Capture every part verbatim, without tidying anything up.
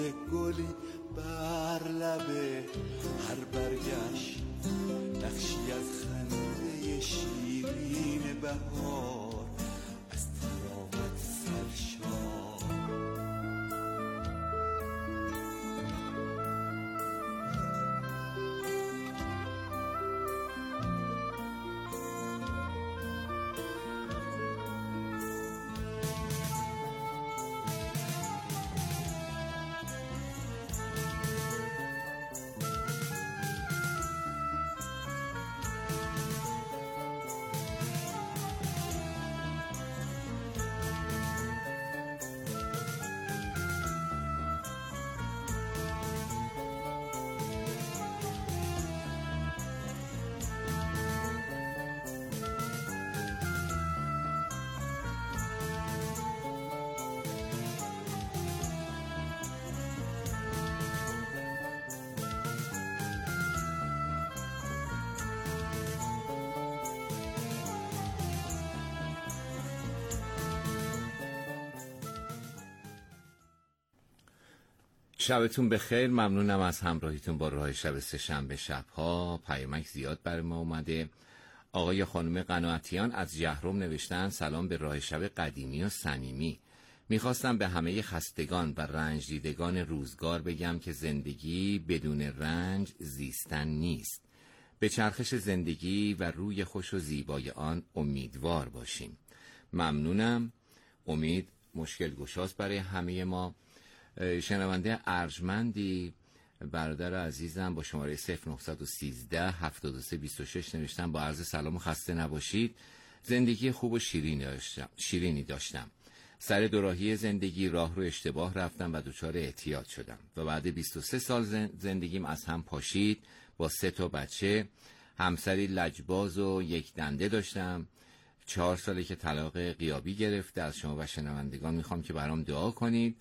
گلی بر لبه هر برگشت نقشی از خنده شیرین بهار از تراوت سرشار. شبتون بخیر. ممنونم از همراهیتون با راه شب سه‌شنبه شب‌ها. پیامک زیاد برای ما اومده. آقای خانم قناعتیان از جهرم نوشتن سلام به راه شب قدیمی و صمیمی. میخواستم به همه خستگان و رنج دیدگان روزگار بگم که زندگی بدون رنج زیستن نیست. به چرخش زندگی و روی خوش و زیبای آن امیدوار باشیم. ممنونم. امید مشکل گشاست برای همه ما. شنونده ارجمندی برادر عزیزم با شماره صفر نه یک سه هفتاد و سه بیست و شش نوشتم با عرض سلام و خسته نباشید. زندگی خوب و شیرینی داشتم. شیرینی داشتم. سر دوراهی زندگی راه رو اشتباه رفتم و دچار اعتیاد شدم و بعد بیست و سه سال زندگیم از هم پاشید. با سه تا بچه، همسری لجباز و یک دنده داشتم. چهار ساله که طلاق غیابی گرفته. از شما و شنوندگان میخوام که برام دعا کنید.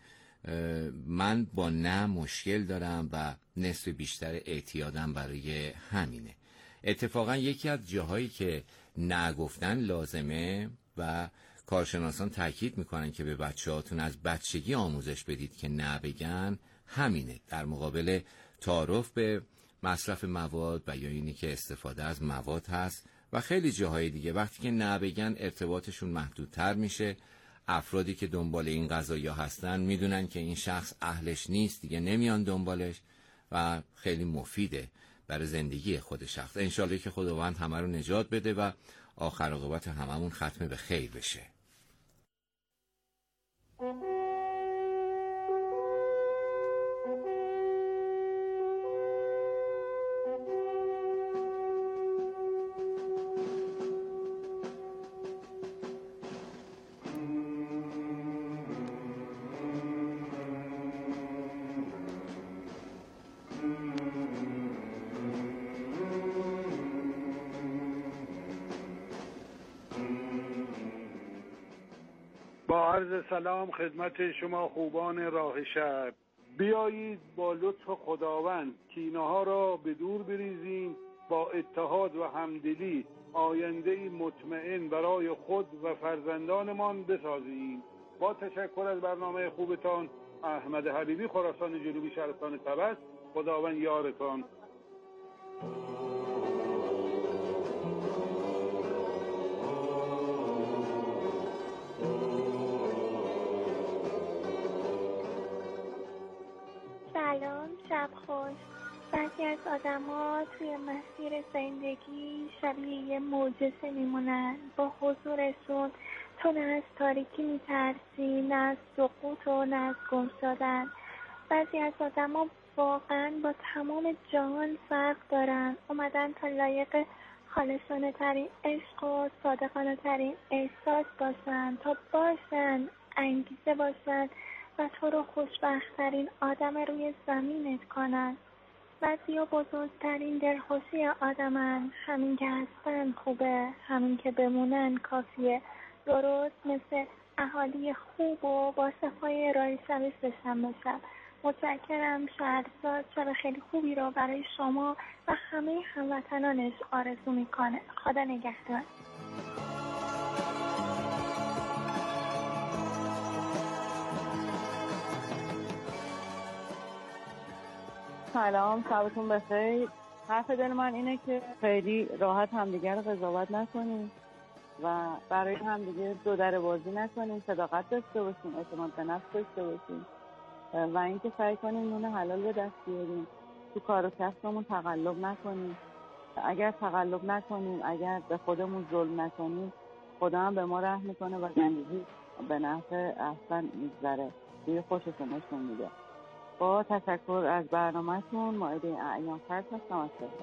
من با نه مشکل دارم و نصف بیشتر اعتیادم برای همینه. اتفاقا یکی از جاهایی که نه گفتن لازمه و کارشناسان تاکید میکنن که به بچه هاتون از بچگی آموزش بدید که نه بگن همینه، در مقابل تعارف به مصرف مواد و یا اینی که استفاده از مواد هست و خیلی جاهای دیگه. وقتی که نه بگن ارتباطشون محدودتر میشه. افرادی که دنبال این قضایا هستن میدونن که این شخص اهلش نیست، دیگه نمیان دنبالش و خیلی مفیده برای زندگی خود شخص. انشالله که خداوند همه رو نجات بده و آخر عاقبت هممون ختم به خیر بشه. با عرض سلام خدمت شما خوبان راه شب. بیایید با لطف خداوند کینه ها را به دور بریزیم، با اتحاد و همدلی آینده مطمئن برای خود و فرزندانمان بسازیم. با تشکر از برنامه خوبتان، احمد حبیبی، خراسان جنوبی، شهرستان طبس. خداوند یارتان. سلام، شب خوش. بعضی از آدم ها توی مسیر زندگی شبیه یه معجزه میمونن. با حضورشون تو نه از تاریکی میترسی، نه از سقوط و نه از گم شدن. بعضی از آدم ها واقعا با تمام جهان فرق دارن. اومدن تا لایق خالصانه ترین عشق و صادقانه ترین احساس باشن، تا باشن، انگیزه باشن و تو رو خوشبخت‌ترین آدم روی زمینت کنن. بعضیا بزرگترین دلخوشی آدمن. همین که هستن خوبه، همین که بمونن کافیه. درست مثل اهالی خوب و با صفای راه شب سه‌شنبه شب. متشکرم. شهرزاد شب خیلی خوبی رو برای شما و همه هموطنانش آرزو میکنه. خدا نگهدار. سلام، شبتون بخیر. حرف دل من اینه که خیلی راحت همدیگر رو قضاوت نکنیم و برای همدیگه دو در بازی نکنیم، صداقت داشته باشیم، اعتماد به نفس داشته باشیم و اینکه سعی کنیم نون حلال به دست بیاریم، تو کار و کسبمون تقلب نکنیم. اگر تقلب نکنیم، اگر به خودمون ظلم نکنیم، خدا هم به ما رحم میکنه و زندگی به نفع احسن میگذره. دیگه خوشتون نشون میده. با تشکر از برنامه‌تون. مائده اعیان فرد هستم از تهران.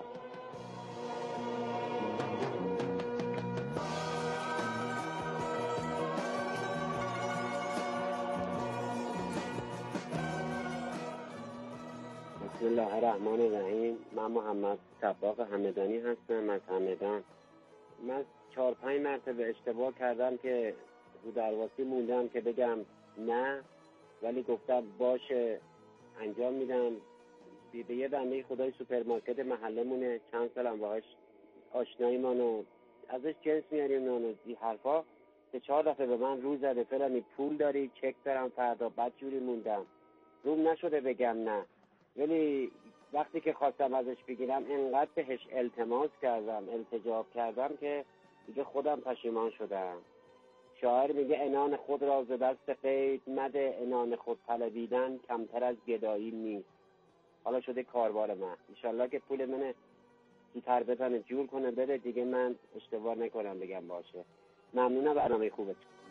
بسم الله الرحمن الرحیم. من محمد صباغ همدانی هستم از همدان. من چهار پنج مرتبه اشتباه کردم که رو درواسی موندم که بگم نه، ولی گفتم باشه انجام میدم. به یه بنده خدای سوپرمارکت محلمونه، چند سالم باهاش آشنایی مانو ازش جنس میاریم نانو این حرفا، که چهار دفعه به من رو زده فلانی پول داری چک دارم فردا. بعد جوری موندم روم نشده بگم نه، ولی وقتی که خواستم ازش بگیرم انقدر بهش التماس کردم التجاب کردم که دیگه خودم پشیمان شدم. شاعر میگه انان خود را ز دست قید مده، انان خود طلبیدن کمتر از گدایی نیست. حالا شده کاربار من، انشالله که پول منه زودتر بتونه جور کنه بده، دیگه من اشتباه نکنم بگم باشه. ممنونم، برنامه خوبه.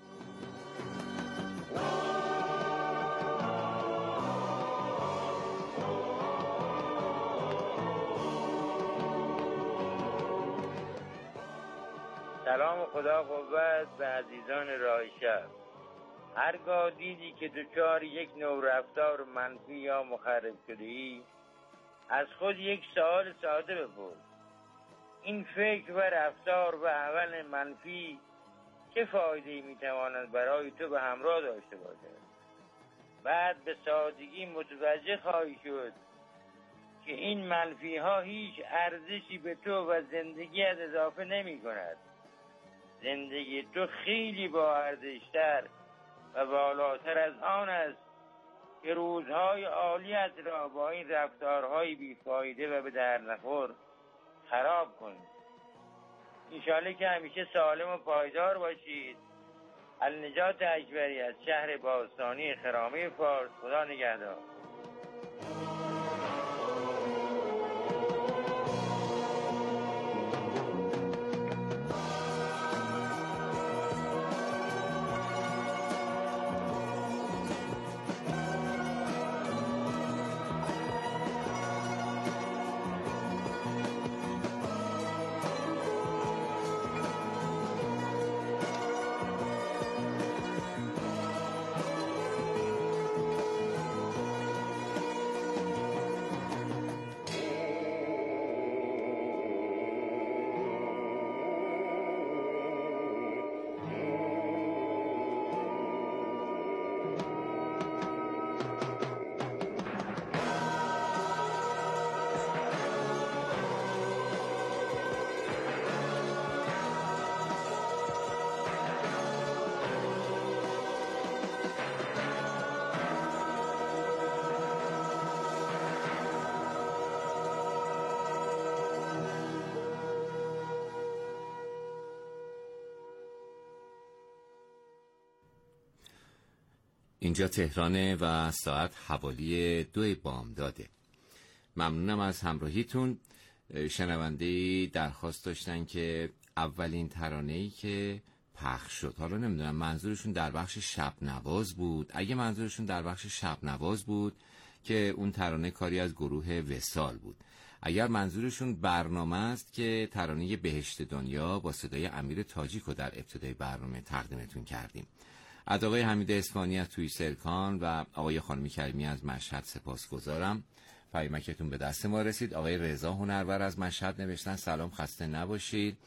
سلام و خدا قوت به عزیزان راه شب. هرگاه دیدی که دچار یک نوع رفتار منفی یا مخرب شده ای، از خود یک سوال ساده بپرس: این فکر و رفتار و عمل منفی چه فایده‌ای میتواند برای تو به همراه داشته باشد؟ بعد به سادگی متوجه خواهی شد که این منفی ها هیچ ارزشی به تو و زندگیت اضافه نمی کند. زندگی تو خیلی با ارزشتر و بالاتر از آن است که روزهای عالیت را با این رفتارهای بیفایده و به در نخور خراب کنید. انشالله که همیشه سالم و پایدار باشید. النجات اکبری از شهر باستانی خرامه فارس. خدا نگهدار. اینجا تهرانه و ساعت حوالی دو بامداده. ممنونم از همراهیتون. شنونده‌ای درخواست داشتن که اولین ترانه‌ای که پخش شد، حالا نمیدونم منظورشون در بخش شب نواز بود. اگه منظورشون در بخش شب نواز بود که اون ترانه کاری از گروه وصال بود. اگر منظورشون برنامه است که ترانه بهشت دنیا با صدای امیر تاجیکو در ابتدای برنامه تقدیمتون کردیم. از آقای حمید اصفهانی از توی سرکان و آقای خانم کریمی از مشهد سپاسگزارم. پیامکتون به دست ما رسید. آقای رضا هنرور از مشهد نوشتن سلام، خسته نباشید.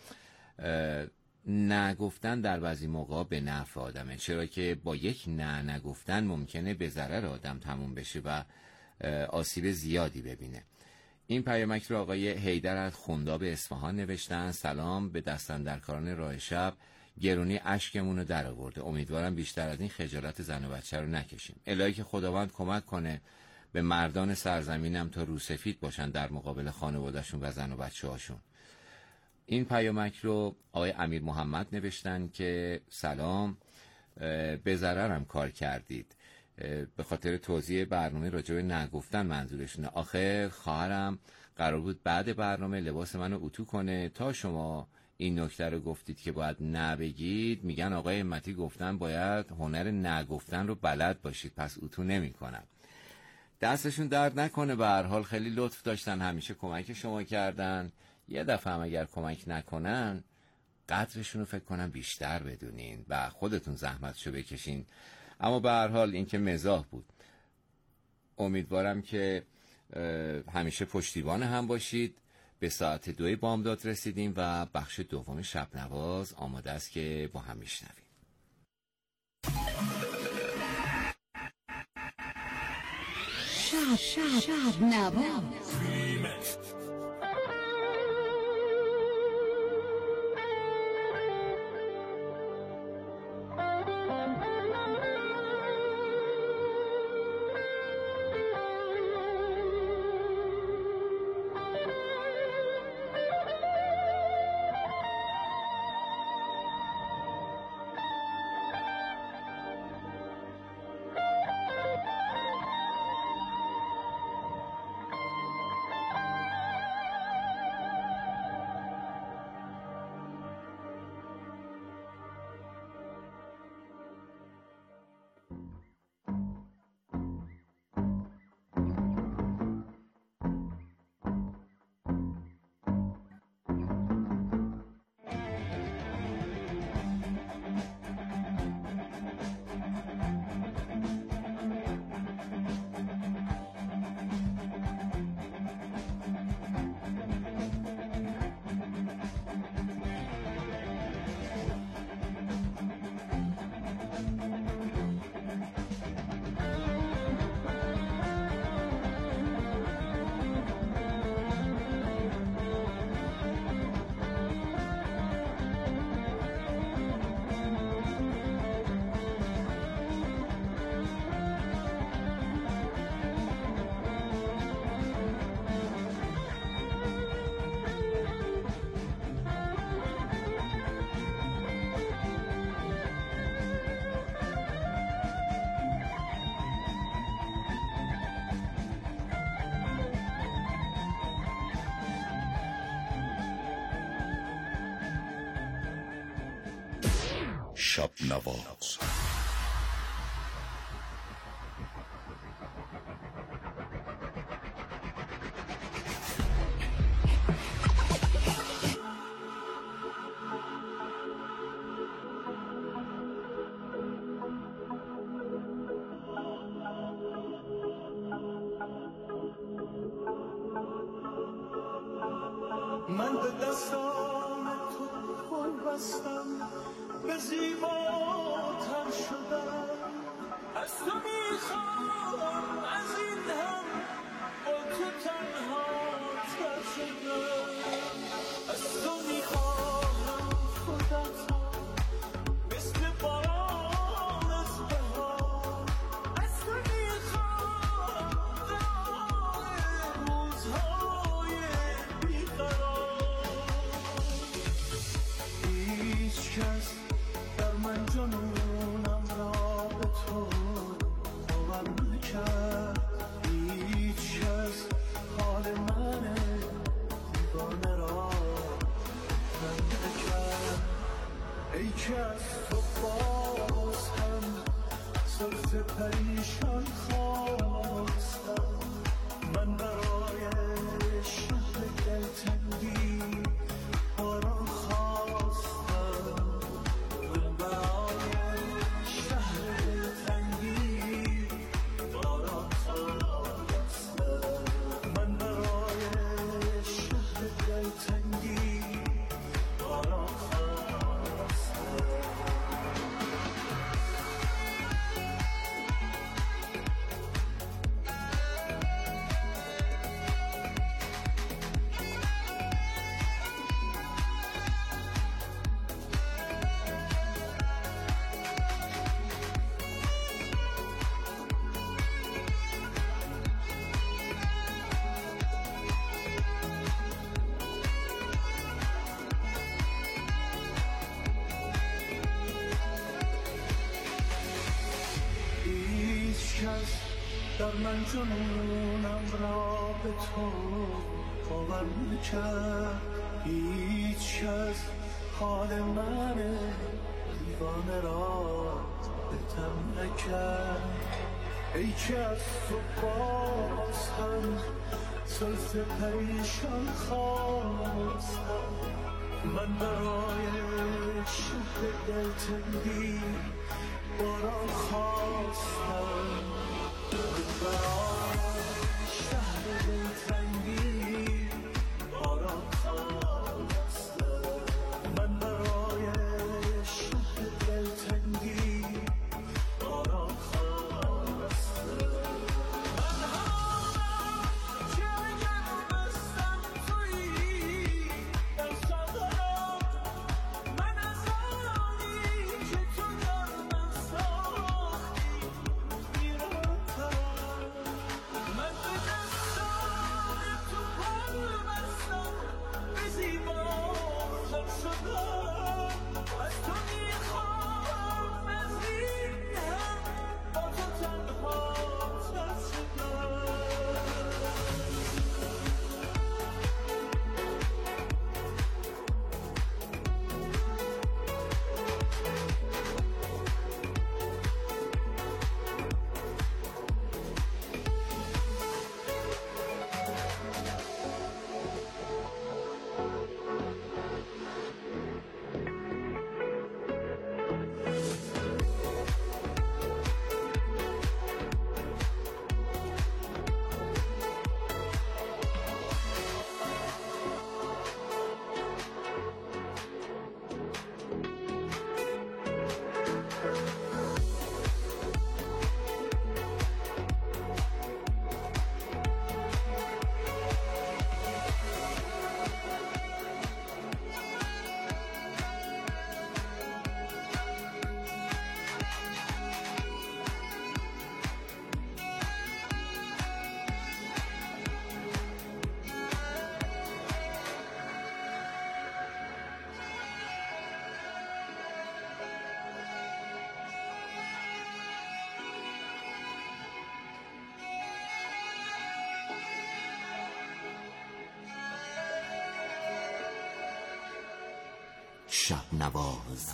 نه گفتن در بعضی موقع به نفع آدمه، چرا که با یک نه نگفتن ممکنه به ضرر آدم تموم بشه و آسیب زیادی ببینه. این پیامک رو آقای حیدر از خنداب اصفهان نوشتن سلام، به دستاندرکاران راه شب، گرونی اشکمون رو در آورده. امیدوارم بیشتر از این خجالت زن و بچه رو نکشیم. الهی که خداوند کمک کنه به مردان سرزمینم تا روسفید باشن در مقابل خانوادهشون و زن و بچه هاشون. این پیامک رو آقای امیر محمد نوشتن که سلام، به ضررم کار کردید. به خاطر توضیح برنامه راجع به نگفتن منظورشونه. آخر خواهرم قرار بود بعد برنامه لباس منو اتو کنه، تا شما این نکته رو گفتید که باید نبگید، میگن آقای همتی گفتن باید هنر نگفتن رو بلد باشید، پس اتو نمی کنم. دستشون درد نکنه، به هر حال خیلی لطف داشتن، همیشه کمک شما کردن. یه دفعه هم اگر کمک نکنن قدرشون رو فکر کنم بیشتر بدونین و خودتون زحمتشو بکشین. اما به هر حال این که مزاح بود. امیدوارم که همیشه پشتیبان هم باشید. به ساعت دوی بامداد رسیدیم و بخش دوم شب نواز آماده است که با هم میشنویم. شب شب شب نواز. شب نواز. من به دستان تو خون بستم، به زیباتر شدم، از تو میخوام از این هم با تو تنها تر شدم، از تو میخوام خودت مثل باران از بهار، از تو میخوام دار روزهای بیقرار. هیچ کس در من جنونم را به تو باور نکرد، گر من جنونم را به تو باور میکرد هیچ کس حال من دیوانه را بهتر نکرد ای که از تو باز هم زلف پریشان خواستم من برای شهر دلتنگی باران خواستم برای شهر دلتنگی باران خواستم من برای شهر دلتنگی باران خواستم من همانم که اگر بستم تویی در صدرم من از آنی که تو در من ساختی میرفتم من به دستان تو پل بستم به زیباتر شدم از تو میخوام مزیدم با تو تنها تر شدم شب نواز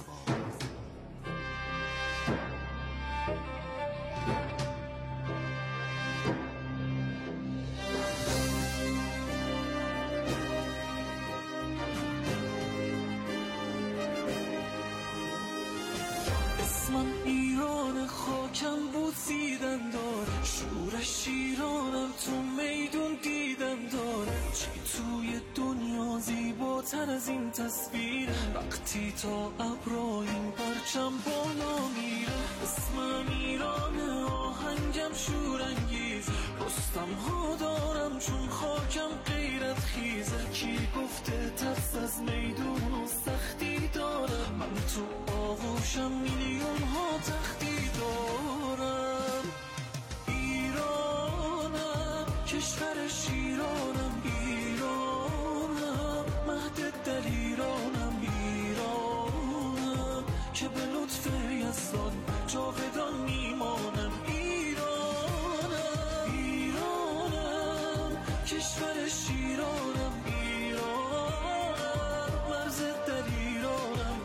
اسمم ایران خاکم بوسیدن دار شورش شیرانم تو میدون دیدن دار چی توی دنیا زیباتر از این تصویر وقتی تا ابرا این پرچم بالا میره اسمم ایران آهنگم شورانگیز رستم ها دارم چون خاکم غیرت خیزه کی گفته ترس از میدون و سختی دارم من تو آغوشم میلیون ها تختی دارم ایرانم کشور شیرانم ایرانم مهد دلیرانم ایرانم که به لطف یزدان جاودان میمانم ایرانم ایرانم کشور شیرانم ایرانم مرز دلیرانم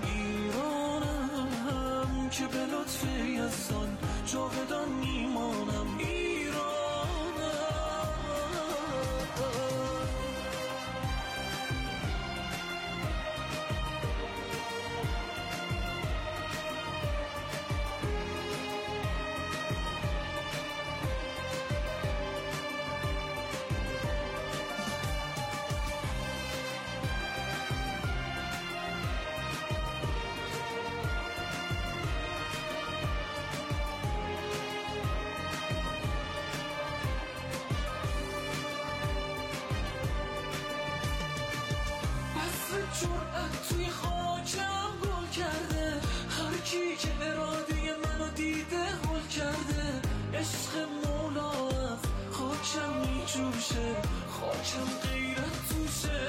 ایرانم که به لطف یزدان جاودان میمانم ایرانم جرأت توی خاکم گل کرده هر کی که اراده منو دیده هل کرده عشق مولا از خاکم میجوشه خاکم غیرت توشه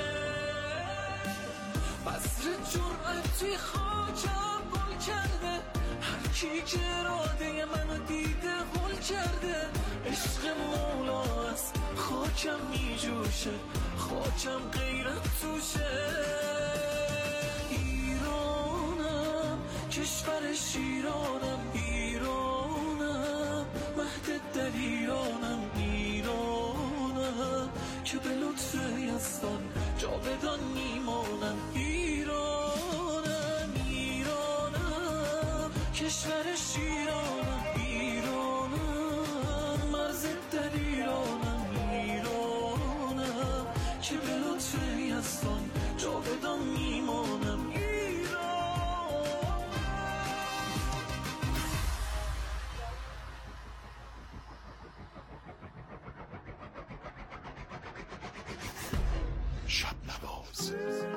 بذر جرأت توی خاکم گل کرده هر کی که اراده منو دیده هول کرده. عشق مولا است خاکم میجوشه، خاکم غیرت توشه. ایرانم کشور شیرانم، ایرانم مهد در ایرانم، ایرانم که به لطف یزدان جاودان میمانم. ایرانم ایرانم کشور شیرانم، ایرانم مرز در ایرانم، ایرانم که به لطف یزدان جاودان میمانم. شب نواز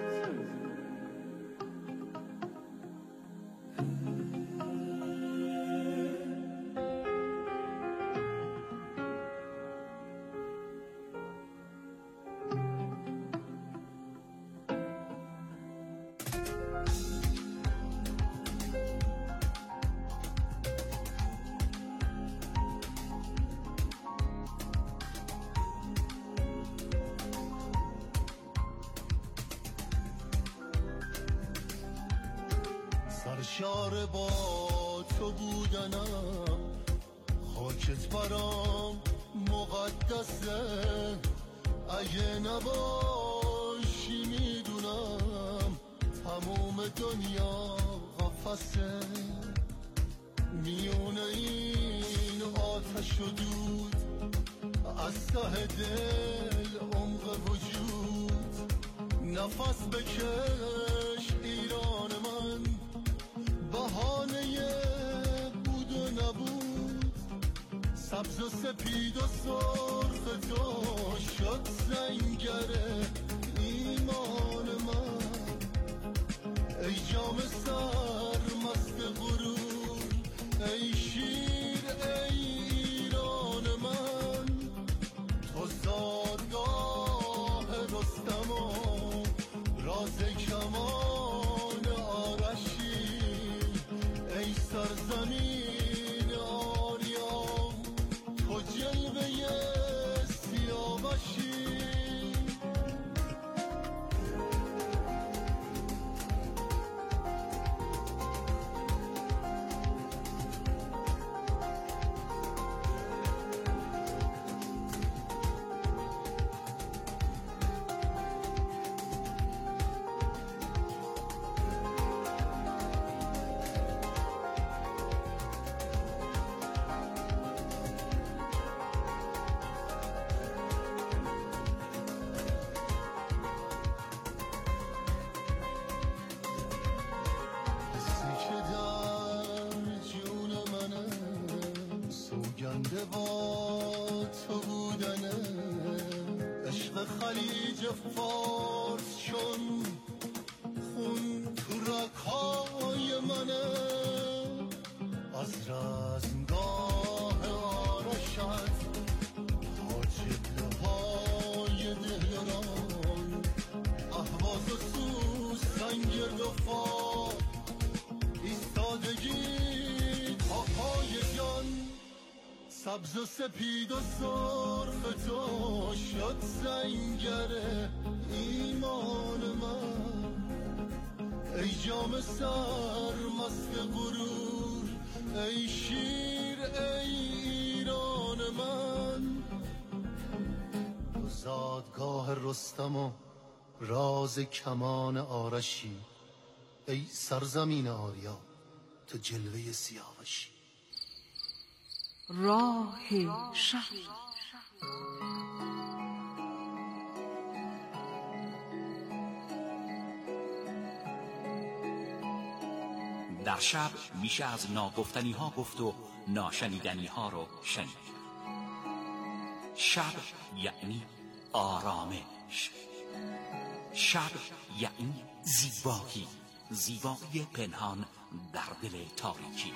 سرشار با تو بودنم، خاکت برام مقدسه. اگه نباشی میدونم تموم دنیا قفسه. میونه این آتش و دود از ته دل عمق وجود، نفس بکش ایران من، بهانه بود و نبود. سبز و سپید و سرخ تو شد زنگره ایمان من. ای جام سر مست غرور، ای شیر ای ایران من. تو زادگاه رستم و راز کمان آرشی، ای سرزمین آریا تو جلوه سیاوشی. سوگنده با تو بودنه. عشق خلیج فارس چون خون تو رگ‌های منه. از رزمگاه آرشت تا جبهه‌های دهیاران، اهواز و سوسن گرد و فار، ایستادگی تا پای جان. سبز و سپید و سرخ تو شد زنگره ایمان من. ای جام سر مست غرور، ای شیر ای ایران من. تو زادگاه رستم و راز کمان آرشی، ای سرزمین آریا تو جلوه سیاوشی. راه شب در شب میشه از ناگفتنی ها گفت و ناشنیدنی ها رو شنید. شب یعنی آرامش، شب یعنی زیبایی، زیبایی پنهان در دل تاریکی.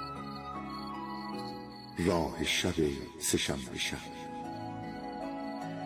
راه شب سه‌شنبه شب.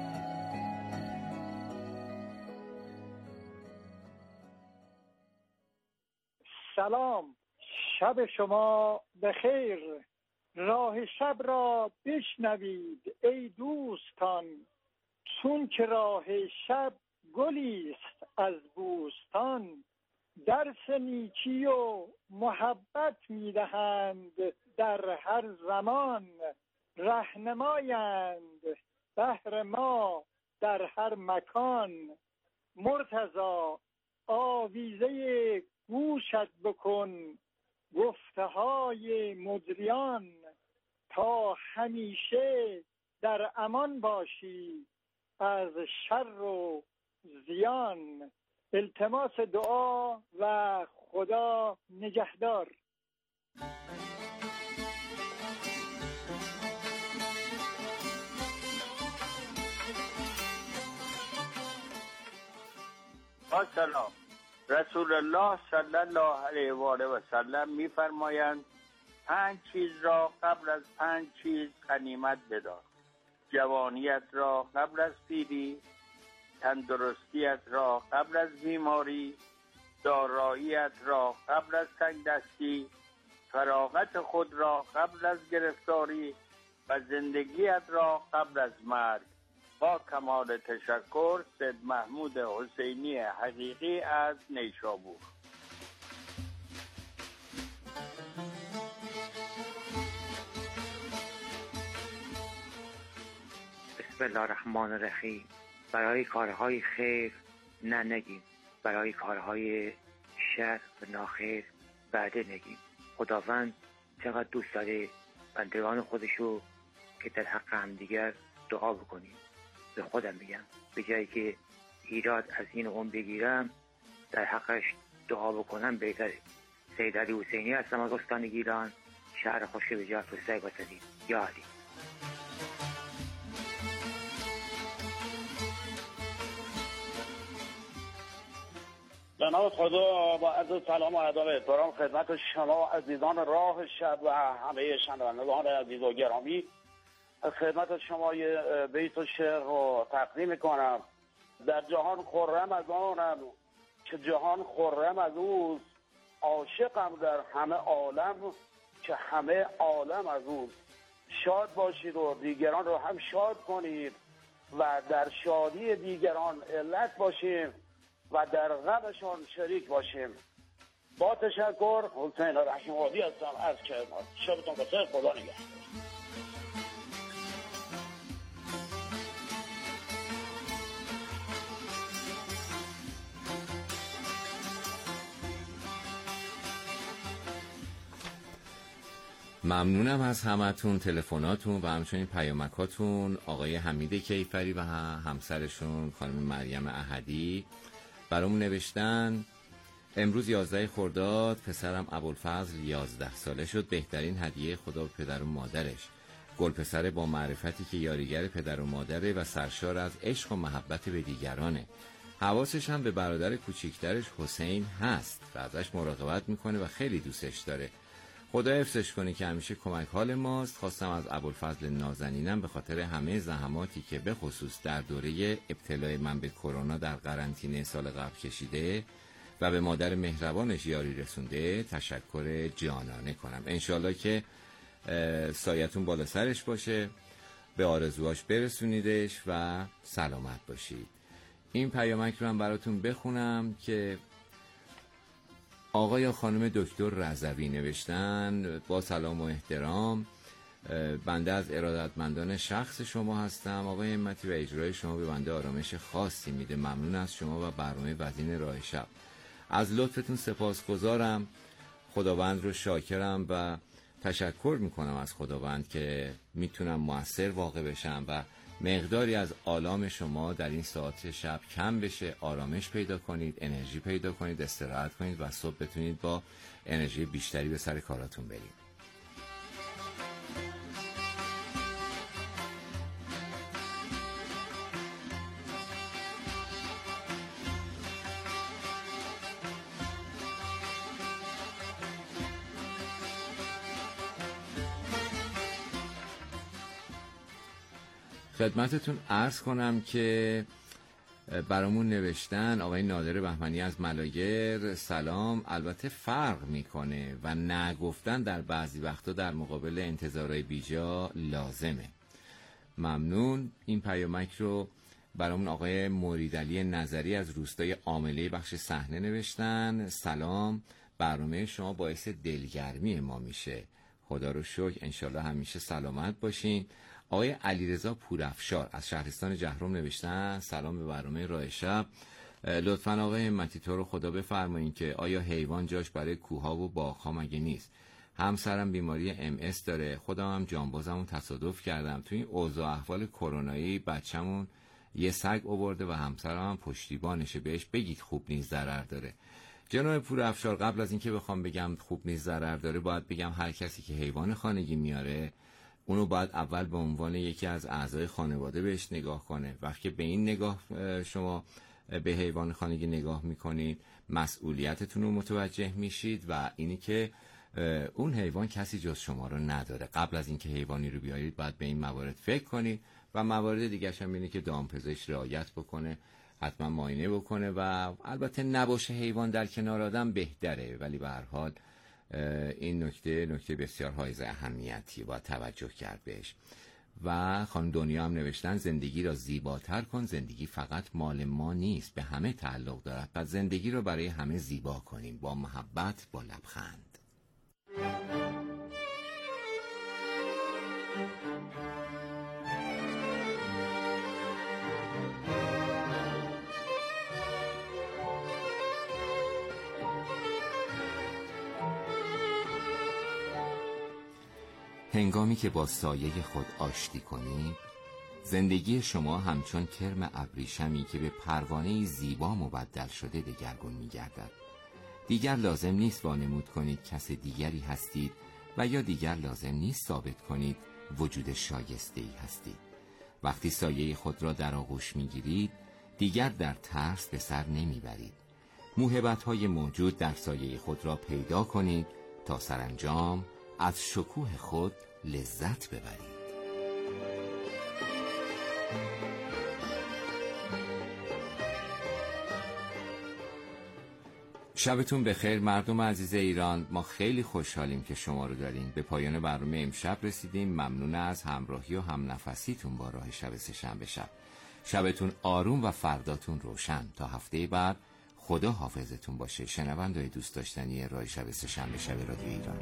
سلام، شب شما بخیر. راه شب را بشنوید ای دوستان، چون که راه شب گلی است از بوستان. درس نیکی و محبت میدهند در هر زمان، رهنمایند بهر ما در هر مکان. مرتضی آویزه گوشت بکن گفته های مجریان، تا همیشه در امان باشی از شر و زیان. التماس دعا و خدا نگهدار. با سلام. رسول الله صلی الله علیه و آله و سلم می‌فرمایند پنج چیز را قبل از پنج چیز غنیمت بدار: جوانیت را قبل از پیری، تندرستیت را قبل از بیماری، داراییت را قبل از تنگدستی، فراغت خود را قبل از گرفتاری و زندگیت را قبل از مرگ. با کمال تشکر، سید محمود حسینی حقیقی از نیشابور. بسم الله الرحمن الرحیم. برای کارهای خیر نه نگیم، برای کارهای شر و ناخیر بعده نگیم. خداوند چقدر دوست داره بندگان خودشو که در حق همدیگر دعا بکنیم. به خودم میگم به جایی که ایراد از این اون بگیرم در حقش دعا بکنم بهتره. سید علی حسینی هستم از استان گیلان، شهر خوشی به جات روستای بسدی. یا علی. به نام خدا با عرض سلام و ادب احترام خدمت شما عزیزان راه شب و همه شنوندگان عزیز و گرامی، خدمت شما یه بیت و شعر رو تقدیم میکنم. در جهان خرم از آنم که جهان خرم از اوست، عاشقم در همه عالم که همه عالم از اوست. شاد باشید و دیگران رو هم شاد کنید و در شادی دیگران علت باشیم و در غمشان شریک باشیم. با تشکر، حسین رحیم‌آبادی هستم از کرمان. شبتون بخیر، خدا نگهدار. ممنونم از همتون، تلفناتون و همچنین پیامکاتون. آقای حمید کیفری و همسرشون خانم مریم احدی برامون نوشتن امروز یازده خرداد پسرم ابوالفضل یازده ساله شد. بهترین هدیه خدا به پدر و مادرش. گل پسر با معرفتی که یاریگر پدر و مادره و سرشار از عشق و محبت به دیگرانه. حواسش هم به برادر کوچیکترش حسین هست و ازش مراقبت میکنه و خیلی دوستش داره. خدا حفظش کنه که همیشه کمک حال ماست. خواستم از ابوالفضل نازنینم به خاطر همه زحماتی که به خصوص در دوره ابتلای من به کرونا در قرنطینه سال قبل کشیده و به مادر مهربانش یاری رسونده تشکر جانانه کنم. انشالله که سایتون بالا سرش باشه، به آرزوهاش برسونیدش و سلامت باشید. این پیامک رو هم براتون بخونم که آقای یا خانم دکتر رضوی نوشتن. با سلام و احترام، بنده از ارادتمندان شخص شما هستم. آقای همتی و اجرای شما به بنده آرامش خاصی میده. ممنون از شما و برنامه وزین راه شب. از لطفتون سپاسگزارم. خداوند رو شاکرم و تشکر میکنم از خداوند که میتونم مؤثر واقع بشم و مقداری از آلام شما در این ساعت شب کم بشه، آرامش پیدا کنید، انرژی پیدا کنید، استراحت کنید و صبح بتونید با انرژی بیشتری به سر کاراتون برید. خدمتتون عرض کنم که برامون نوشتن آقای نادر بهمنی از ملایر، سلام. البته فرق میکنه و نگفتن در بعضی وقتا در مقابل انتظارهای بیجا لازمه. ممنون. این پیامک رو برامون آقای موریدعلی نظری از روستای عامله بخش صحنه نوشتن. سلام، برنامه شما باعث دلگرمی ما میشه، خدا رو شکر، انشالله همیشه سلامت باشین. آقای علیرضا پورافشار از شهرستان جهرم نوشتن سلام به برنامه راه شب. لطفاً آقای همتی تو رو خدا بفرمایین که آیا حیوان جاش برای کوها و باغ‌ها مگه نیست؟ همسرم بیماری ام اس داره، خودم هم جانبازمون تصادف کردم، تو این اوضاع احوال کرونایی بچه‌مون یه سگ آورده و همسرم هم پشتیبانشه، بهش بگید خوب نیست ضرر داره. جناب پورافشار، قبل از اینکه بخوام بگم خوب نیست ضرر داره، باید بگم هر کسی که حیوان خانگی میاره اونو باید اول به عنوان یکی از اعضای خانواده بهش نگاه کنه. وقتی به این نگاه شما به حیوان خانگی نگاه میکنید مسئولیتتون رو متوجه میشید و اینی که اون حیوان کسی جز شما رو نداره. قبل از اینکه حیوانی رو بیارید باید به این موارد فکر کنید و موارد دیگه هم اینه که دامپزشک رعایت بکنه، حتما معاینه بکنه و البته نباشه حیوان در کنار آدم بهتره، ولی به هر حال این نکته نکته بسیار حائز اهمیتی با توجه کرد بهش. و خانم دنیا هم نوشتن زندگی را زیباتر کن، زندگی فقط مال ما نیست، به همه تعلق دارد، پس زندگی را برای همه زیبا کنیم با محبت، با لبخند. هنگامی که با سایه خود آشتی کنید، زندگی شما همچون کرم ابریشمی که به پروانه زیبا مبدل شده دگرگون می‌گردد. دیگر لازم نیست وانمود کنید کس دیگری هستید و یا دیگر لازم نیست ثابت کنید وجود شایسته‌ای هستید. وقتی سایه خود را در آغوش می‌گیرید، دیگر در ترس به سر نمیبرید. موهبت‌های موجود در سایه خود را پیدا کنید تا سرانجام از شکوه خود لذت ببرید. شبتون بخیر مردم عزیز ایران، ما خیلی خوشحالیم که شما رو داریم. به پایان برنامه امشب رسیدیم. ممنون از همراهی و همنفسیتون با راه شب سه‌شنبه شب. شبتون آروم و فرداتون روشن. تا هفته بعد خدا حافظتون باشه. شنونده‌های دوست داشتنی راه شب سه‌شنبه شب رادیو ایران.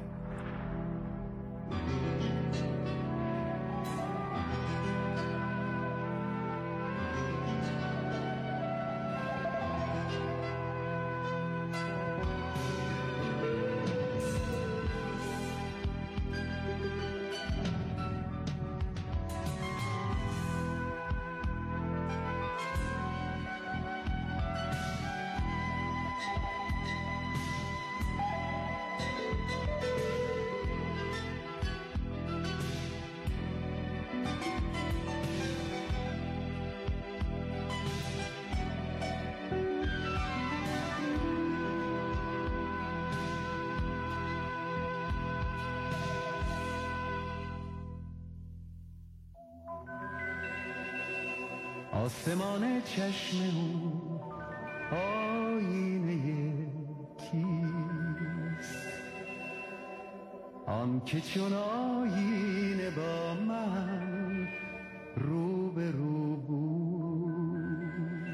آسمان چشم او آینه کیست؟ آن که چون آینه با من رو به رو بود.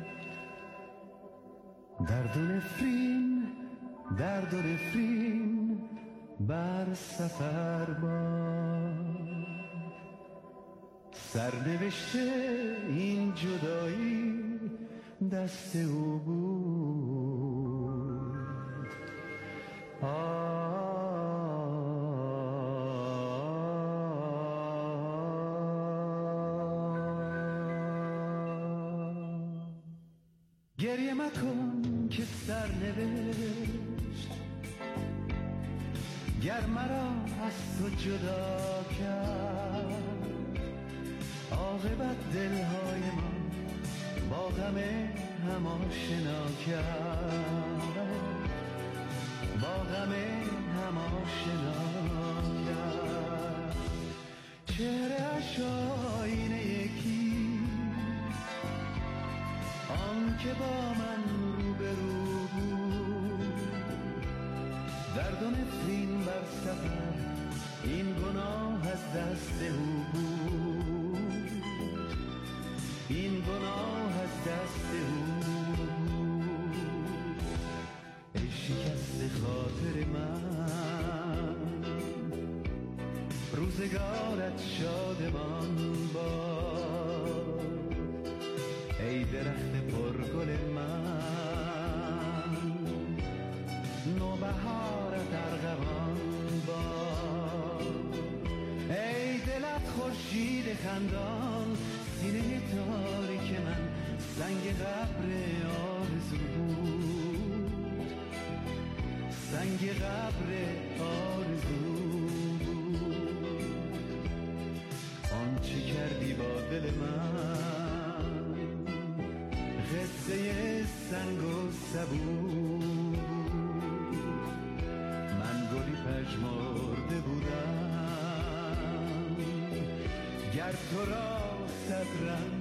درد و نفرین درد و نفرین بر سفر باد، سرنوشته این جدایی دست او بود. گریه مکن که سرنوشت گر مرا از تو جدا کرد، عاقبت دلهای ما با غم هم آشنا کرد، با غم هم آشنا کرد. چهره اش آینه یکی، که با من روبرو بود، درد و نفرین بر سفر این گناه از دست او بود، این گناه از دست او بود. ای شکست خاطر من، روزگارت شادمان باد. ای درخت پرگل من، نوبهارت ارغوان باد. ای دلت خورشید خندان، سینه تاریک من سنگ قبر آرزو بود، سنگ قبر آرزو بود. آنچه کردی با دل من قصه سنگ و سبو، من گلی پژمرده بودم گر تو را صد رنگ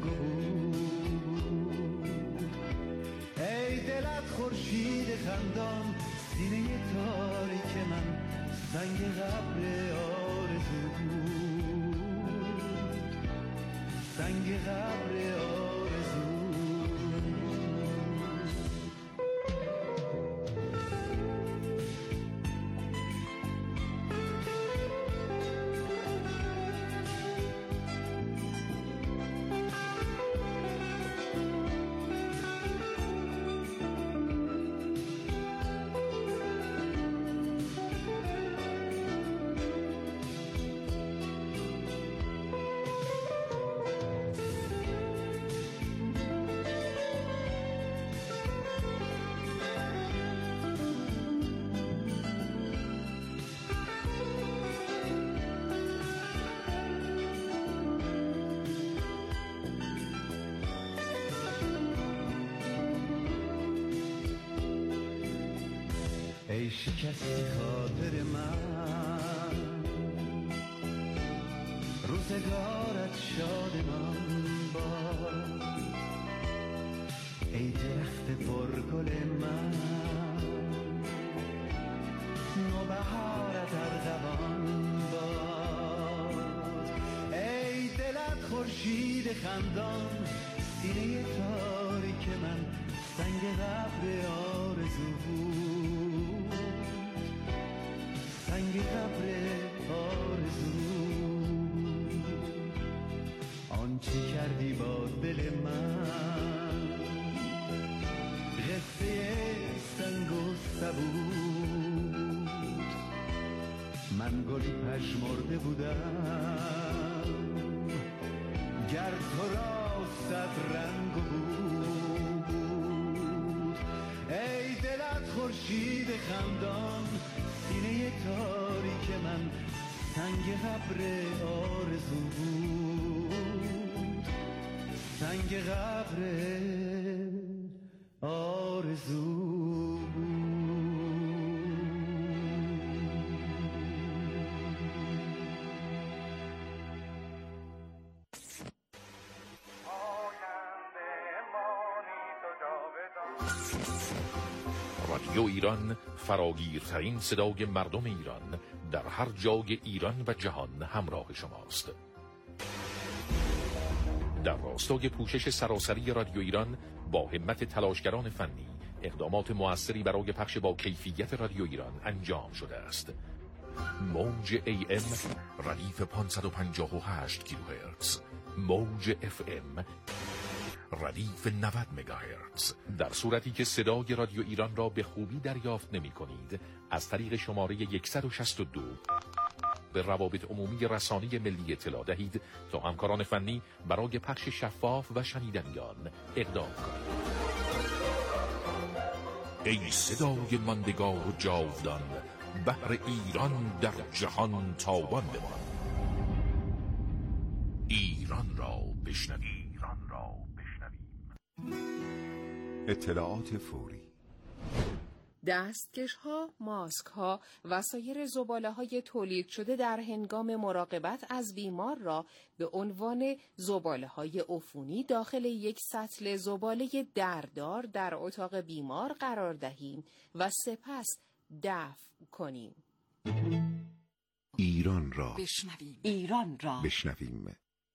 بود. ای دلت خورشید خندان، سینه تاریک من سنگ قبر آرزو بود، سنگ قبر آرزو. ای شکست خاطر من، روزگارت شادمان باد. ای درخت پرگل من، نوبهارت ارغوان باد. ای دلت خورشید خندان، سینه تاریک من سنگ قبر آرزو بود، سنگ قبر آرزو. آنچه کردی با دل من قصه سنگ و سبو، من گلی پژمرده بودم گر تو را صد رنگ بود. ای دلت خورشید خندان، سینه تاریک من سنگ قبر آرزو بود، سنگ قبر آرزو بود. رادیو ایران فراگیرترین صدای مردم ایران در هر جای ایران و جهان همراه شماست. در راستای پوشش سراسری رادیو ایران با همت تلاشگران فنی اقدامات موثری برای پخش با کیفیت رادیو ایران انجام شده است. موج ای ام ردیف پانصد و پنجاه و هشت کیلوهرتز، موج اف ام ردیف نود مگاهرتز. در صورتی که صدای رادیو ایران را به خوبی دریافت نمی کنید، از طریق شماره صد و شصت و دو به روابط عمومی رسانه ملی اطلاع دهید تا همکاران فنی برای پخش شفاف و شنیدنی آن اقدام کنید. ای صدای ماندگار و جاودان، بحر ایران در جهان تابان بمان. ایران را بشنوید. ایران را بشنویم. اطلاعات فوری. دستکش‌ها، ماسک‌ها و سایر زباله‌های تولید شده در هنگام مراقبت از بیمار را به عنوان زباله‌های عفونی داخل یک سطل زباله دردار در اتاق بیمار قرار دهیم و سپس دفن کنیم. ایران را بشنویم. ایران را بشنویم.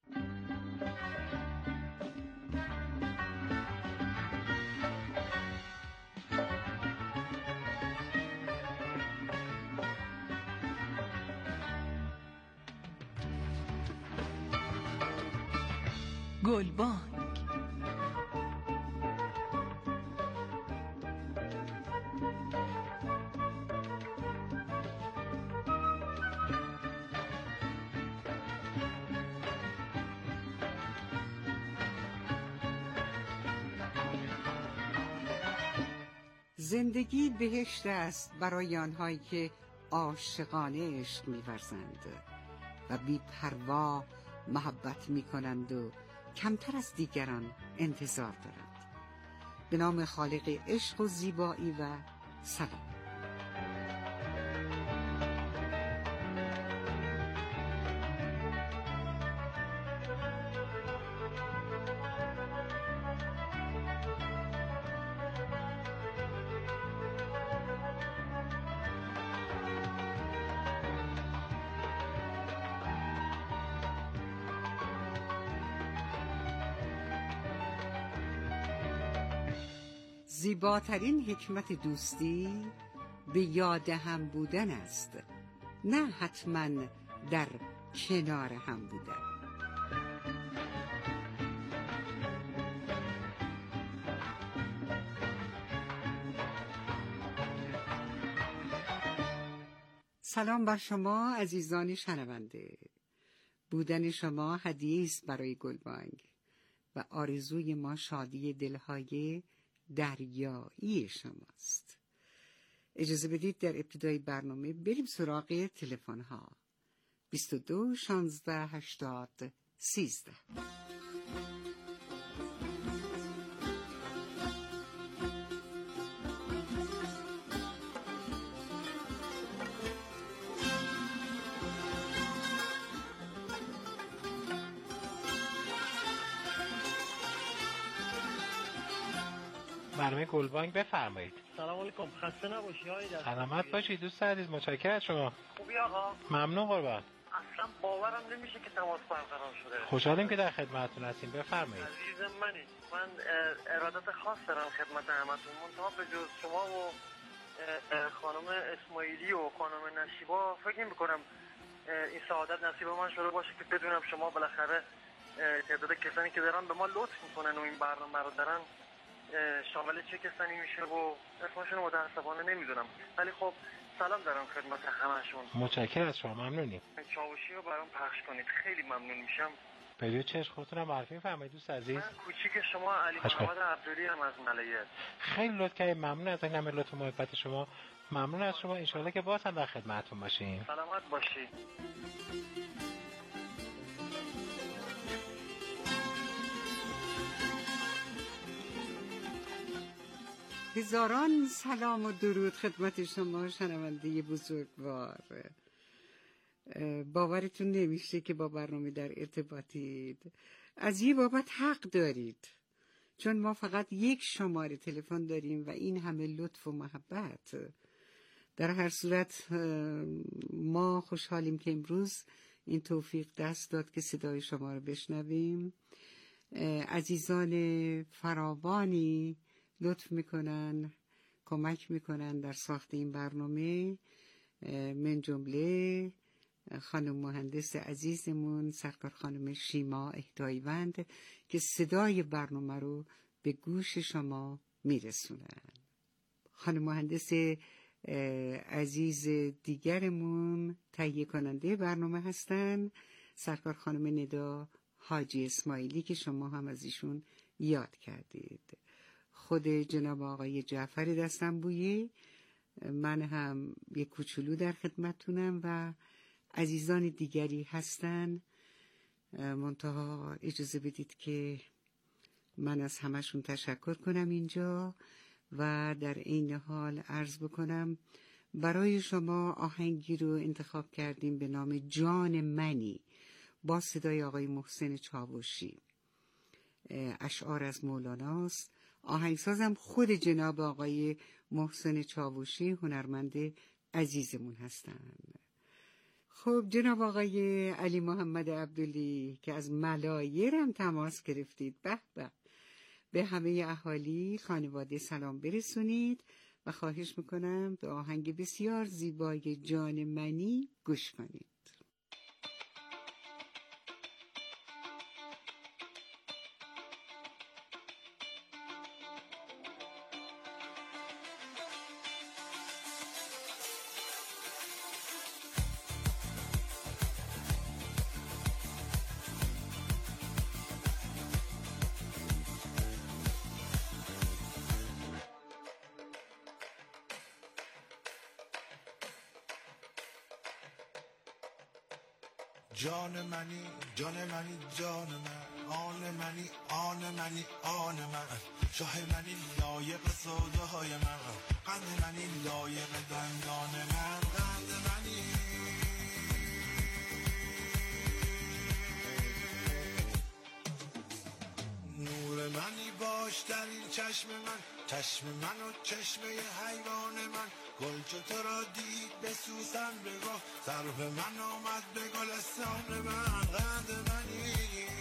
گلبانگ. زندگی بهشت است برای آنهایی که عاشقانه عشق می‌ورزند و بی پروا محبت می‌کنند و کمتر از دیگران انتظار دارند. به نام خالق عشق و زیبایی و سلام. زیباترین حکمت دوستی به یاد هم بودن است، نه حتما در کنار هم بودن. سلام بر شما عزیزان شنونده. بودن شما هدیه است برای گلبانگ و آرزوی ما شادی دلهای دریایی شماست. اجازه بدید در ابتدای برنامه بریم سراغ تلفن ها. بیست و دو شانزده هشتاد سیزده. برنامه گلبانگ بفرمایید. سلام علیکم، خسته نباشی آقای دست. سلامت باشید دوست عزیز، متشکرم از شما. خوبی آقا؟ ممنون قربان. اصلا باورم نمیشه که تماس برقرار شده. خوشحالیم که در خدمتتون هستیم، بفرمایید. عزیز منی، من ارادت خاص دارم خدمت همتون، منتها به جز شما و خانم اسماعیلی و خانم نشیبا فکر می‌کنم این سعادت نصیب من شده باشه که بدونم شما بالاخره تعداد کسانی که دارن به ما لطف میکنن و این برنامه رو دارن شامل چه کسانی میشه و اسمشون رو متاسفانه نمیدونم، ولی خب سلام دارم خدمت همشون. متشکرم از شما، ممنونیم. چاوشی رو برام پخش کنید، خیلی ممنون میشم. به چشم، خودتونم معرفی فرمایید دوست عزیز. من کوچیک شما علی محمد عبدالی هم از ملیه. خیلی لطف کردید، ممنون از این همه لطف و محبت شما. ممنون از شما، ان شاءالله که باز هم در خدمتتون باشیم. سلامت باشید. هزاران سلام و درود خدمت شما شنونده بزرگوار. باورتون نمیشه که با برنامه در ارتباطید. از یه بابت حق دارید، چون ما فقط یک شماره تلفن داریم و این همه لطف و محبت. در هر صورت ما خوشحالیم که امروز این توفیق دست داد که صدای شما رو بشنویم. عزیزان فراوانی لطف میکنن، کمک میکنن در ساخت این برنامه، من جمله خانم مهندس عزیزمون سرکار خانم شیما اهداییوند که صدای برنامه رو به گوش شما میرسونن. خانم مهندس عزیز دیگرمون تهیه کننده برنامه هستن سرکار خانم ندا حاجی اسماعیلی که شما هم از ایشون یاد کردید. خود جناب آقای جعفر دستنبویی، من هم یک کوچولو در خدمتتونم و عزیزان دیگری هستن. منتها اجازه بدید که من از همشون تشکر کنم اینجا و در این حال عرض بکنم برای شما آهنگی رو انتخاب کردیم به نام جان منی با صدای آقای محسن چاوشی. اشعار از مولاناست. آهنگسازم خود جناب آقای محسن چاوشی، هنرمند عزیزمون هستند. خب جناب آقای علی محمد عبدلی که از ملایر هم تماس گرفتید، به به به همه اهالی خانواده سلام برسونید و خواهش میکنم به آهنگ بسیار زیبای جان منی گوش کنید. جان منی جان منی جان من، آن منی آن منی آن من، شاه منی لایق سودای من، قند منی لایق دندان من، قند منی نور منی باش در این چشم من، چشم من و چشمه حیوان من، گل چو تو را دید به سوسن بگاه، سرو من آمد به گلستان من، قند منی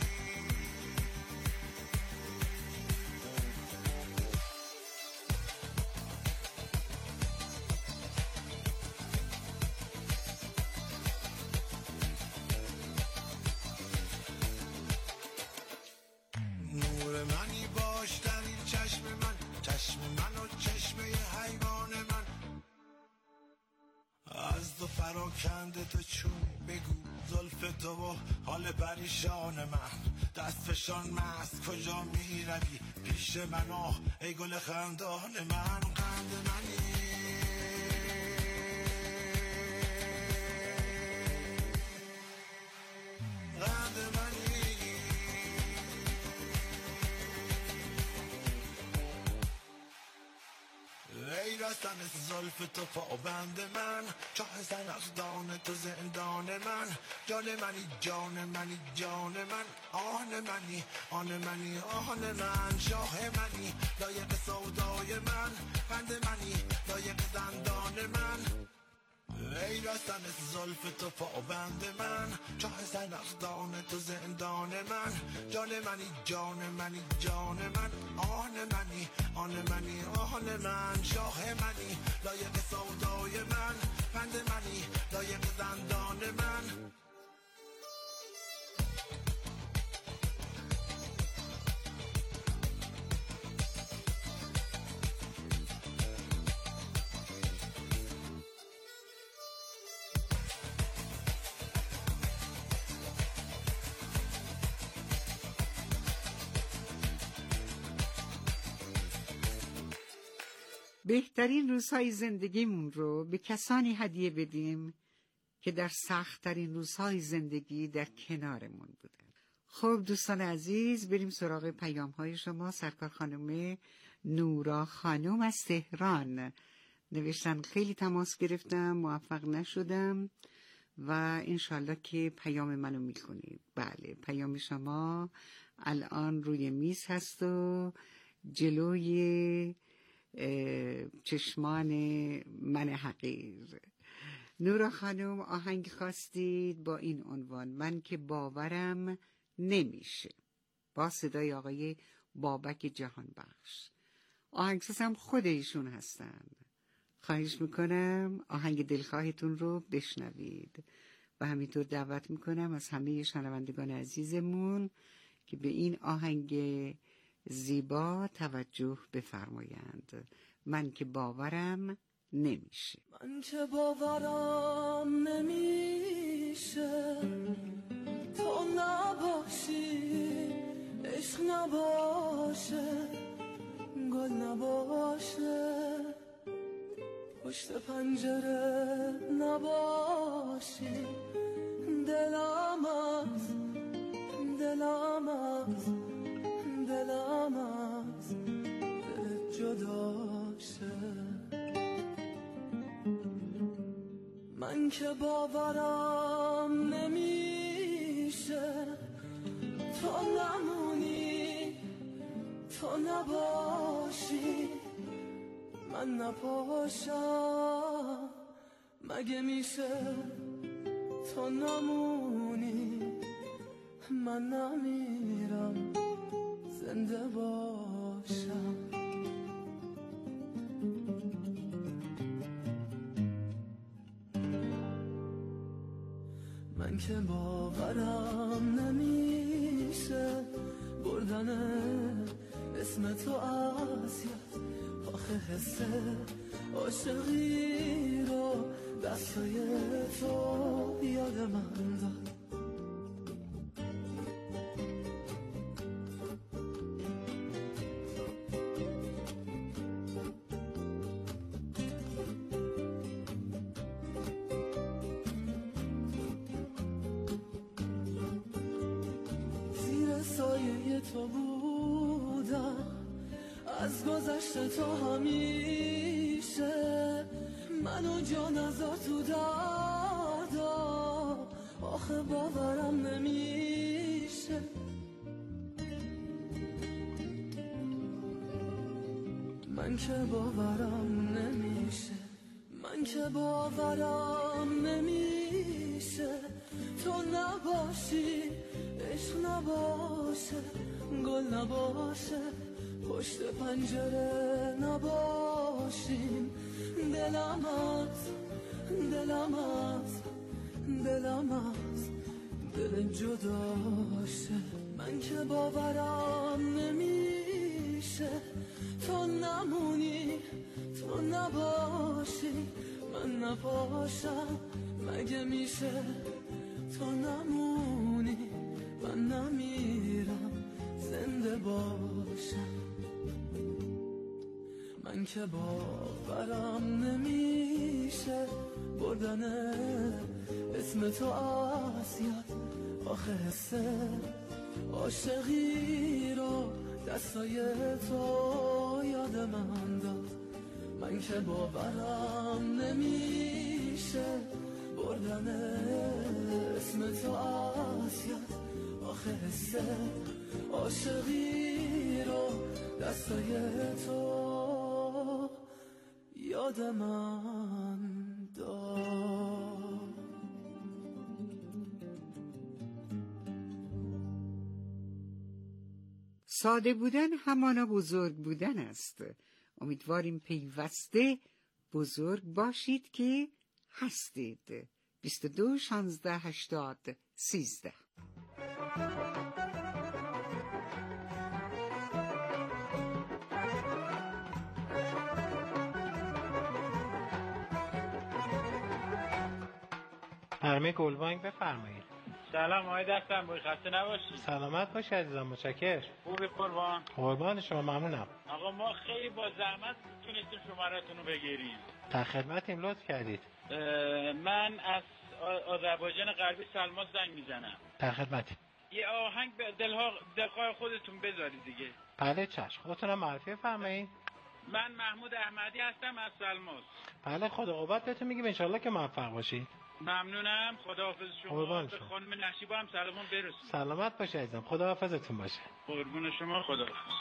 نور منی باش در این چشم من، چشم من و چشمه حیوان من، از دو پراکنده تو چون بگو زلف تو و حال پریشان من، دست فشان مست کجا می روی پیش من آه ای گل خندان من، قند منی قند منی ای رستن زلف تو پابند من، چاه زنخدان تو زندان من، جان منی جان منی جان من، آن منی آن منی آن من، شاه منی لایق سودای من، قند منی لایق دندان من، ای رستن زلف تو پابند من، چاه زنخدان تو زندان من، جان منی جان منی جان من، آن منی آن منی آن من، شاه منی لایق سودای من، قند منی لایق دندان من. بهترین روزهای زندگیمون رو به کسانی هدیه بدیم که در سخت‌ترین روزهای زندگی در کنارمون بودن. خب دوستان عزیز، بریم سراغ پیام‌های شما. سرکار خانم نورا خانم از تهران نوشتن خیلی تماس گرفتم موفق نشدم و انشالله که پیام منو میخونید. بله، پیام شما الان روی میز هست و جلوی چشمان من حقیر. نورا خانم آهنگ خواستید با این عنوان من که باورم نمیشه، با صدای آقای بابک جهان بخش. آهنگسازم خود ایشون هستن. خواهش میکنم آهنگ دلخواهتون رو بشنوید و همینطور دعوت میکنم از همه شنوندگان عزیزمون که به این آهنگ زیبا توجه بفرمایند. من که باورم نمیشه. من که باورم نمیشه تو نباشی، عشق نباشه، گل نباشه، پشت پنجره نباشی، دلم از دلم از دلم از دلت جدا باشه. من که باورم نمیشه تو نمونی، تو نباشی، من نباشم. مگه میشه تو نمونی، من نمیرم زنده باشم. من که باورم نمیشه بردن اسم تو از یاد. آخه حس عاشقی رو دستای تو یاد من داد. تو بودم از گذشته تو همیشه، منو جا نذار تو دردا. آخه باورم نمیشه من که باورم نمیشه من که باورم نمیشه تو نباشی، عشق نباشه، گل نباشه، پشت پنجره نباشیم. دلم از دلم از دلم از دل جداشه. من که باورم نمیشه تو نمونی، تو نباشی، من نباشم. مگه میشه تو نمونی، من نمیرم زنده باشم. من که باورم نمیشه بردن اسم تو از یاد. آخه حس عاشقی رو دستای تو یاد من داد. من که باورم نمیشه بردن اسم تو از یاد. آخه حس عاشقی رو دستای تو یاد من داد. ساده بودن همانا بزرگ بودن است. امیدواریم پیوسته بزرگ باشید که هستید. بیست و دو شانزده هشتاد سیزده. برنامه گلبانگ بفرمایید. سلام آقای دستم بایی، خسته نباشید. سلامت باشی عزیزم، متشکرم. خوبی قربان؟ قربان شما، ممنونم. آقا ما خیلی با زحمت تونستیم شماره‌تون رو بگیریم. در خدمتیم، لطف کردید. من از آذربایجان غربی سلماس زنگ میزنم. در خدمتیم. یه آهنگ به دلها دلخواه خودتون بذارید دیگه. بله چشم. خودتونم معرفی فرمایید. من محمود احمدی هستم از سلماس. بله خدا قوت بهتون میگیم، ان شاءالله که موفق باشید. ممنونم. خداحافظ شما. به خانم نشیبا هم سلامون برسونید. سلامت باشه عزیزم. خداحافظتون باشه. قربون شما. خداحافظ.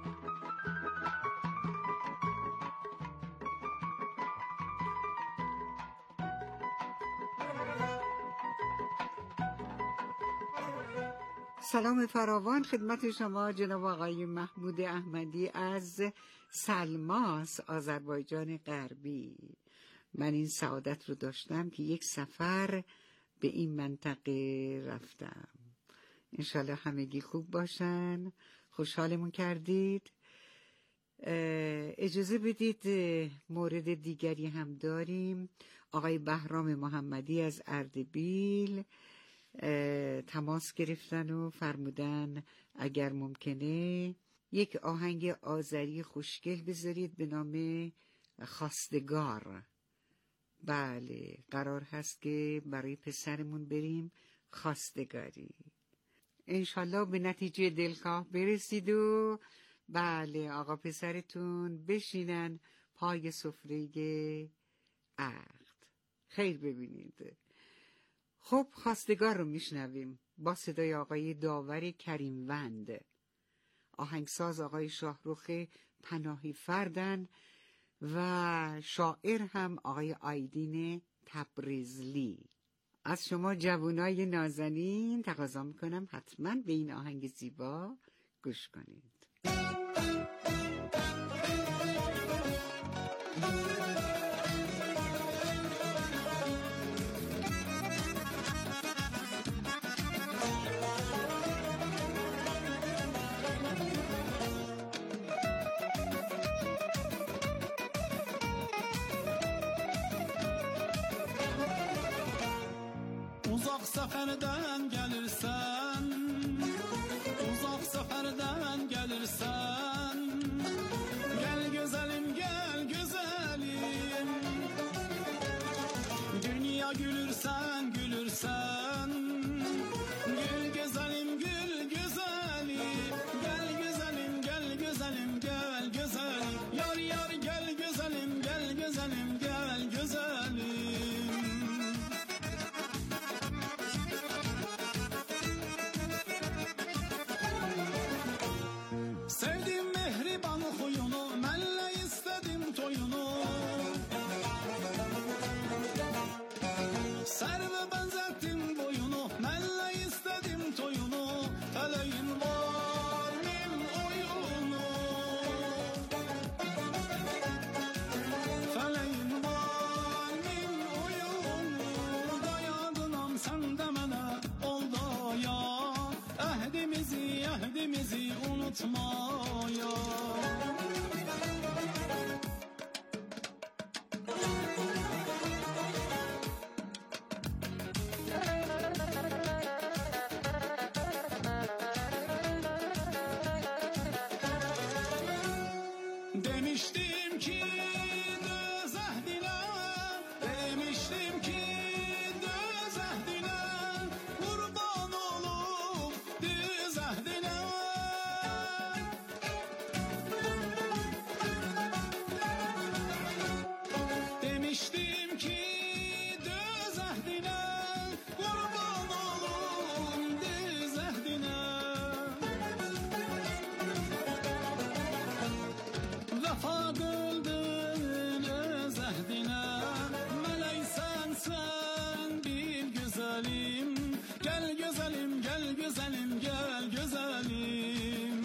سلام فراوان خدمت شما جناب آقای محمود احمدی از سلماس آذربایجان غربی. من این سعادت رو داشتم که یک سفر به این منطقه رفتم. انشالله همگی خوب باشن. خوشحالمون کردید. اجازه بدید مورد دیگری هم داریم. آقای بهرام محمدی از اردبیل تماس گرفتن و فرمودن اگر ممکنه یک آهنگ آذری خوشگل بذارید به نام خواستگار. بله قرار هست که برای پسرمون بریم خواستگاری. انشالله به نتیجه دلخواه برسید و بله آقا پسرتون بشینن پای سفره عقد. خیر ببینید. خب خواستگار رو میشنویم با صدای آقای داور کریموند، آهنگساز آقای شاهرخ پناهی فردن و شاعر هم آقای آیدین تبریزلی. از شما جوانای نازنین تقاضا میکنم حتما به این آهنگ زیبا گوش کنید. Uzaq səfərdən gəlirsən, uzaq səfərdən gəlirsən, gəl gözəlim, gəl gözəlim, dünya gülürsən, gülürsən, gül gözəlim, gül gözəlim, gəl gözəlim, gəl gözəlim, gəl gözəlim, yar yar gəl gözəlim, gəl gözəlim, gəl gözəlim. Sevdim mehriban huyunu, mənlə istedim toyunu. Sərvə bənzətdim boyunu, mənlə istedim toyunu. Fələyin var min oyunu, fələyin var min oyunu. Dayadınam sən də mənə ol daya, əhdimizi, əhdimizi unutma ya. Demiştim ki döz əhdinə, demiştim ki döz əhdinə, qurban olub düz əhdinə. Demiştim ki döz əhdinə, qurban olub düz əhdinə. Vəfa qıldın öz əhdinə, mələksən sən bil gözəlim, gəl gözəlim, gəl gözəlim, gəl gözəlim.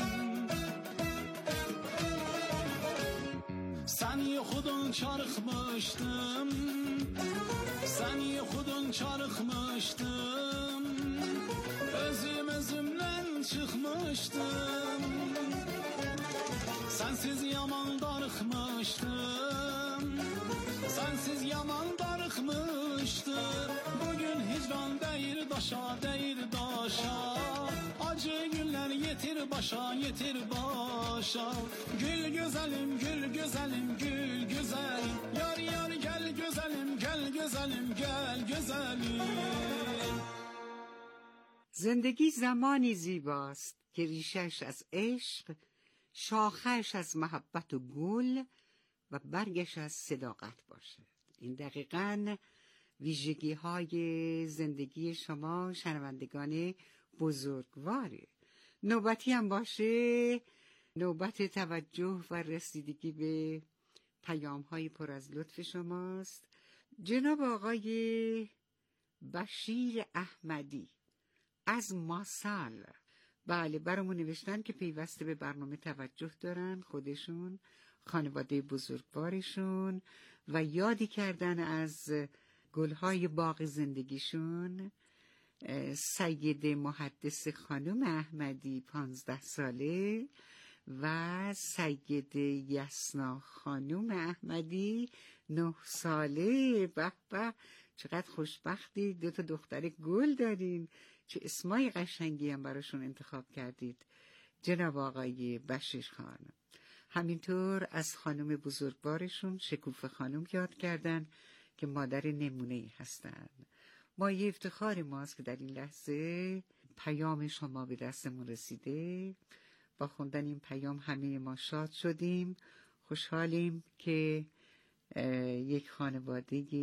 Sən yuxudun çarıxmışdım, sən yuxudun çarıxmışdım, özüm özümdən çıxmışdım. Sensiz yaman darıxmışdım, sensiz yaman darıxmışdım. Bugün hicran deyir daşa, deyir daşa, acı günler yetir başa, yetir başa. Gül güzelim, gül güzelim, gül güzelim, yar yar gel güzelim, gel güzelim, gel güzelim. زندگی زمانی زیباست که ریشش از عشق، شاخش از محبت و گل و برگش از صداقت باشد. این دقیقاً ویژگی های زندگی شما شنوندگان بزرگواره. نوبتی هم باشه نوبت توجه و رسیدگی به پیام های پر از لطف شماست. جناب آقای بشیر احمدی از ماسال، بله، برامون نوشتن که پیوسته به برنامه توجه دارن، خودشون، خانواده بزرگوارشون، و یادی کردن از گلهای باغ زندگیشون. سید محدث خانم احمدی پانزده ساله و سید یسنا خانم احمدی نه ساله. به به، چقدر خوشبختی، دو تا دختر گل دارین، چه اسمای قشنگی هم براشون انتخاب کردید جناب آقای بشیر خان. همینطور از خانم بزرگوارشون شکوفه خانم یاد کردن که مادر نمونه‌ای هستن. مایه افتخار ماست که در این لحظه پیام شما به دستمون رسیده. با خوندن این پیام همه ما شاد شدیم، خوشحالیم که یک خانوادگی